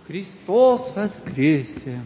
Христос воскресе!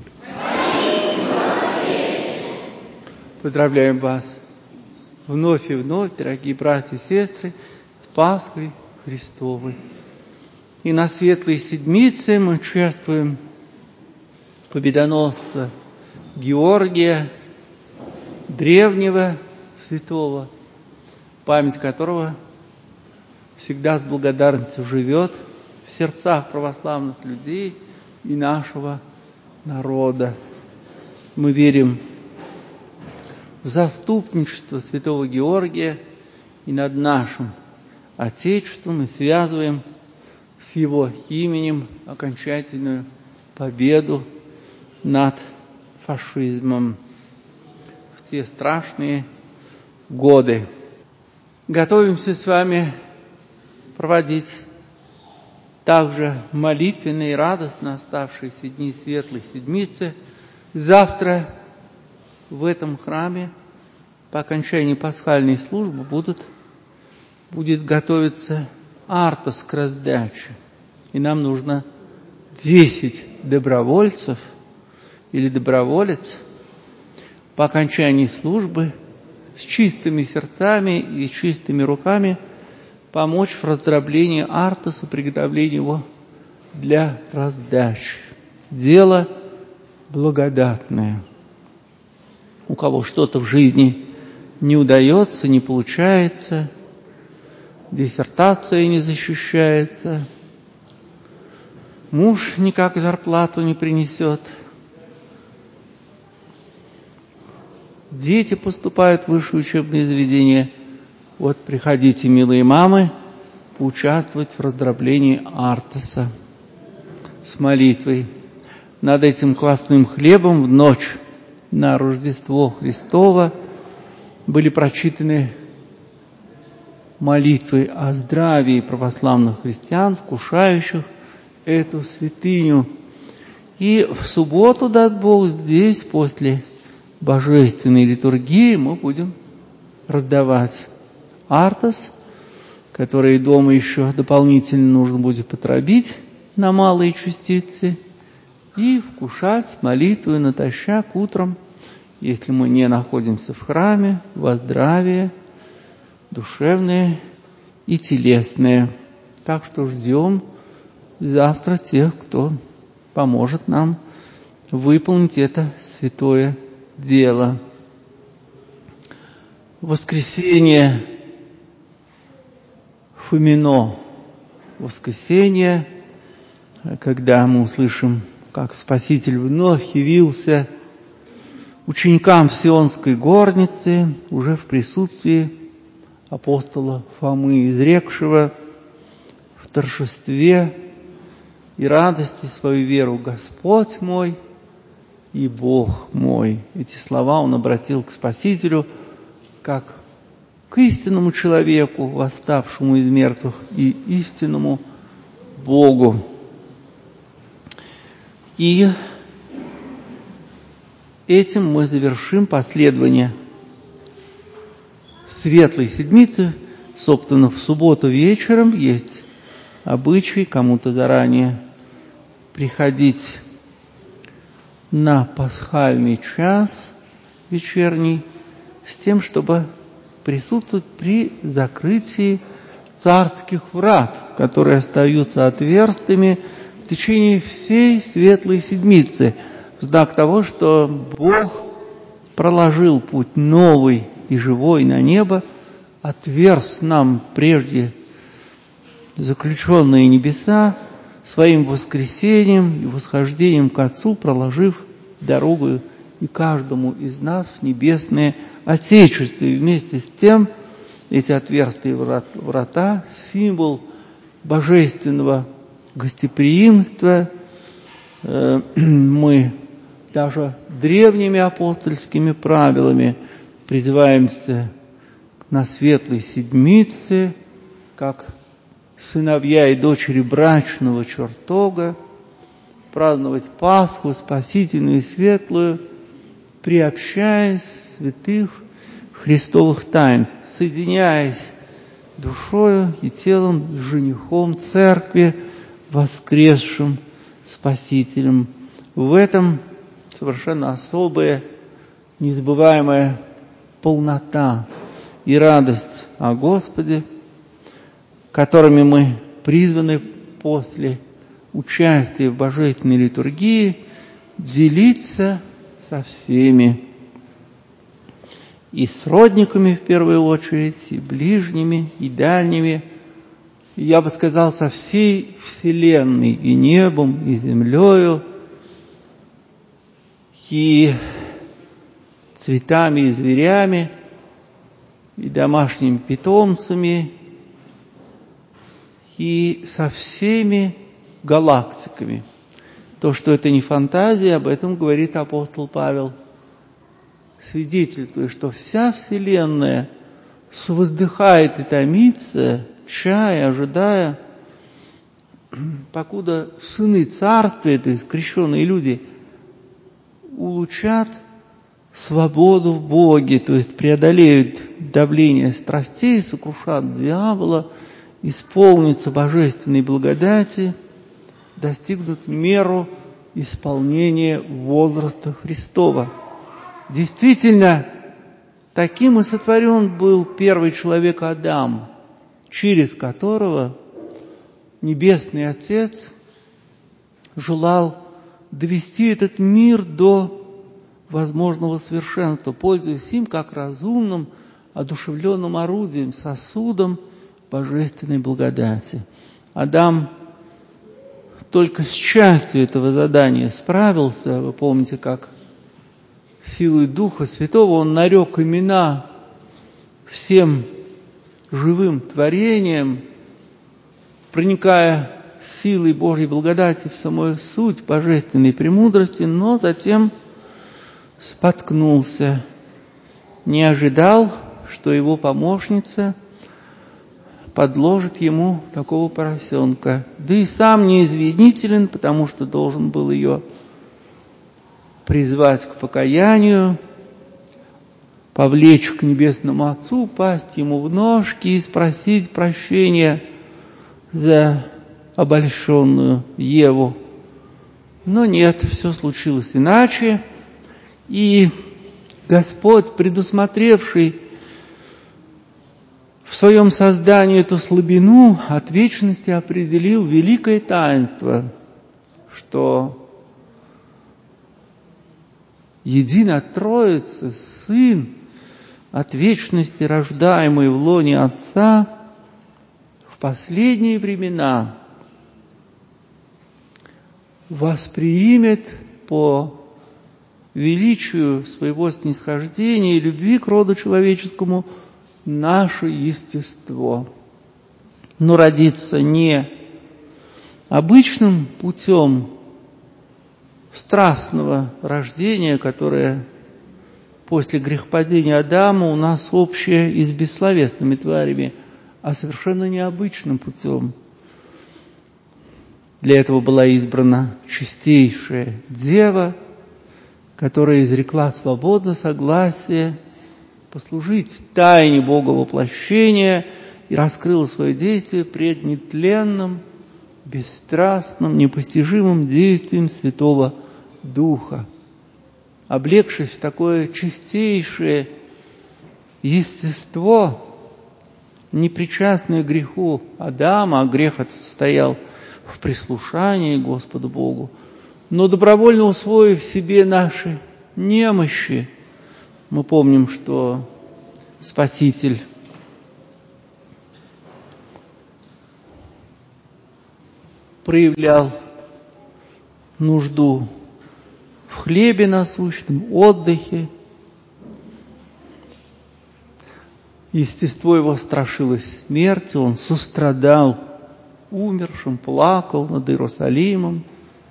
Поздравляем вас вновь и вновь, дорогие братья и сестры, с Пасхой Христовой. И на Светлой Седмице мы чествуем победоносца Георгия, древнего святого, память которого всегда с благодарностью живет в сердцах православных людей и нашего народа. Мы верим в заступничество святого Георгия и над нашим Отечеством и связываем с его именем окончательную победу над фашизмом в те страшные годы. Готовимся с вами проводить также молитвенно и радостно оставшиеся дни Светлой Седмицы. Завтра в этом храме по окончании пасхальной службы будет готовиться артос к раздаче. И нам нужно 10 добровольцев или доброволец по окончании службы с чистыми сердцами и чистыми руками помочь в раздроблении артоса, приготовлении его для раздачи. Дело благодатное. У кого что-то в жизни не удается, не получается, диссертация не защищается, муж никак зарплату не принесет, дети поступают в высшие учебные заведения. Вот приходите, милые мамы, поучаствовать в раздроблении артоса с молитвой. Над этим квасным хлебом в ночь на Рождество Христово были прочитаны молитвы о здравии православных христиан, вкушающих эту святыню. И в субботу, даст Бог, здесь после божественной литургии мы будем раздавать артос, который дома еще дополнительно нужно будет потробить на малые частицы и вкушать молитву натощак утром, если мы не находимся в храме, во здравие душевное и телесное. Так что ждем завтра тех, кто поможет нам выполнить это святое дело. В воскресенье Фомино, воскресенье, когда мы услышим, как Спаситель вновь явился ученикам в Сионской горнице, уже в присутствии апостола Фомы, изрекшего в торжестве и радости свою веру: «Господь мой и Бог мой». Эти слова он обратил к Спасителю как к истинному человеку, восставшему из мертвых, и истинному Богу. И этим мы завершим последование Светлой Седмицы. Собственно, в субботу вечером есть обычай кому-то заранее приходить на пасхальный час вечерний с тем, чтобы присутствовать при закрытии царских врат, которые остаются отверстыми в течение всей Светлой Седмицы, в знак того, что Бог проложил путь новый и живой на небо, отверз нам прежде заключенные небеса своим воскресением и восхождением к Отцу, проложив дорогу и каждому из нас в небесное Отечество. И вместе с тем эти отверстые врата — символ божественного гостеприимства. Мы даже древними апостольскими правилами призываемся на Светлой Седмице, как сыновья и дочери брачного чертога, праздновать Пасху спасительную и светлую, приобщаясь святых Христовых тайн, соединяясь душою и телом с женихом Церкви, воскресшим Спасителем. В этом совершенно особая, незабываемая полнота и радость о Господе, которыми мы призваны после участия в божественной литургии делиться со всеми. И с родниками в первую очередь, и ближними, и дальними, и, я бы сказал, со всей вселенной, и небом, и землею, и цветами, и зверями, и домашними питомцами, и со всеми галактиками. То, что это не фантазия, об этом говорит апостол Павел, свидетельствуя, что вся вселенная воздыхает и томится, чая, ожидая, покуда сыны царствия, то есть крещенные люди, улучшат свободу в Боге, то есть преодолеют давление страстей, сокрушат дьявола, исполнятся божественной благодати, достигнут меру исполнения возраста Христова. Действительно, таким и сотворен был первый человек Адам, через которого Небесный Отец желал довести этот мир до возможного совершенства, пользуясь им как разумным, одушевленным орудием, сосудом божественной благодати. Адам только с частью этого задания справился. Вы помните, как силой Духа Святого он нарек имена всем живым творениям, проникая силой Божьей благодати в самую суть божественной премудрости, но затем споткнулся, не ожидал, что его помощница подложит ему такого поросенка. Да и сам неизвинителен, потому что должен был ее призвать к покаянию, повлечь к Небесному Отцу, пасть ему в ножки и спросить прощения за обольщенную Еву. Но нет, все случилось иначе, и Господь, предусмотревший в своем создании эту слабину, от вечности определил великое таинство, что Единая Троица, Сын, от вечности рождаемый в лоне Отца, в последние времена воспримет по величию своего снисхождения и любви к роду человеческому наше естество. Но родиться не обычным путем страстного рождения, которое после грехопадения Адама у нас общее и с бессловесными тварями, а совершенно необычным путем. Для этого была избрана чистейшая Дева, которая изрекла свободно согласие послужить тайне Бога воплощения и раскрыла свое действие пред нетленным, бесстрастным, непостижимым действием Святого Духа. Облегшись в такое чистейшее естество, непричастное греху Адама, а грех этот состоял в прислушании к Господу Богу, но добровольно усвоив себе наши немощи, мы помним, что Спаситель проявлял нужду в хлебе насущном, отдыхе. Естество его страшилось смерти, он сострадал умершим, плакал над Иерусалимом.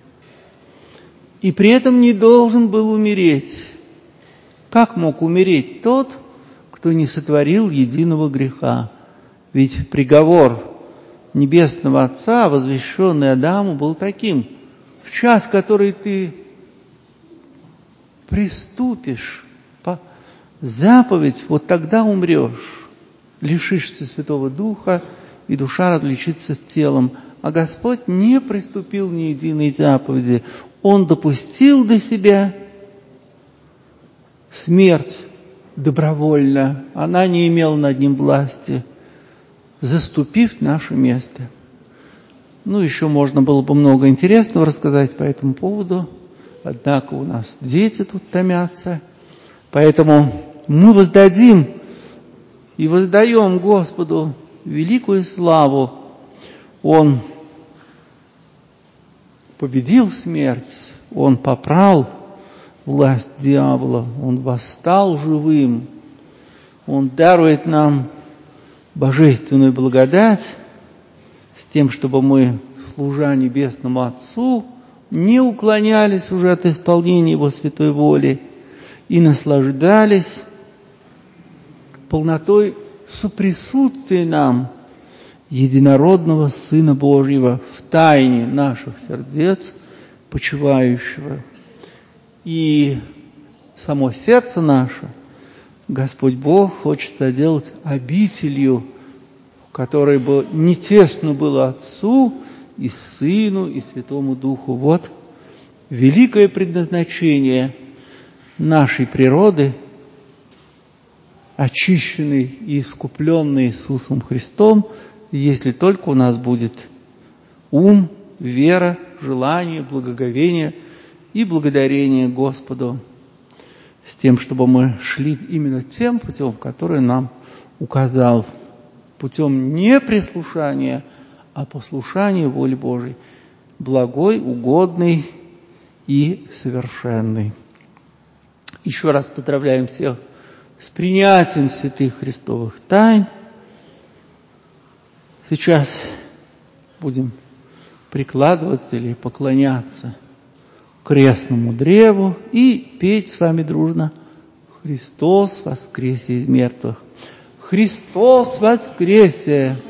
И при этом не должен был умереть. Как мог умереть тот, кто не сотворил единого греха? Ведь приговор Небесного Отца, возвещенный Адаму, был таким: в час, который ты приступишь по заповедь, вот тогда умрешь, лишишься Святого Духа, и душа разлучится с телом. а Господь не приступил ни единой заповеди. Он допустил до себя смерть добровольно. Она не имела над ним власти, заступив наше место. Еще можно было бы много интересного рассказать по этому поводу. Однако у нас дети тут томятся. Поэтому мы воздадим и воздаем Господу великую славу. Он победил смерть, Он попрал власть дьявола, Он восстал живым, Он дарует нам божественную благодать с тем, чтобы мы, служа Небесному Отцу, не уклонялись уже от исполнения Его святой воли и наслаждались полнотой соприсутствия нам единородного Сына Божьего в тайне наших сердец, почивающего. И само сердце наше Господь Бог хочет соделать обителью, в которой бы не тесно было Отцу и Сыну и Святому Духу. Вот великое предназначение нашей природы, очищенной и искупленной Иисусом Христом, если только у нас будет ум, вера, желание, благоговение и благодарение Господу, с тем, чтобы мы шли именно тем путем, который нам указал, путем не прислушания, а послушания воли Божией, благой, угодный и совершенный. Еще раз поздравляем всех с принятием святых Христовых тайн. Сейчас будем прикладываться или поклоняться крестному древу и петь с вами дружно «Христос воскресе из мертвых». Христос воскресе!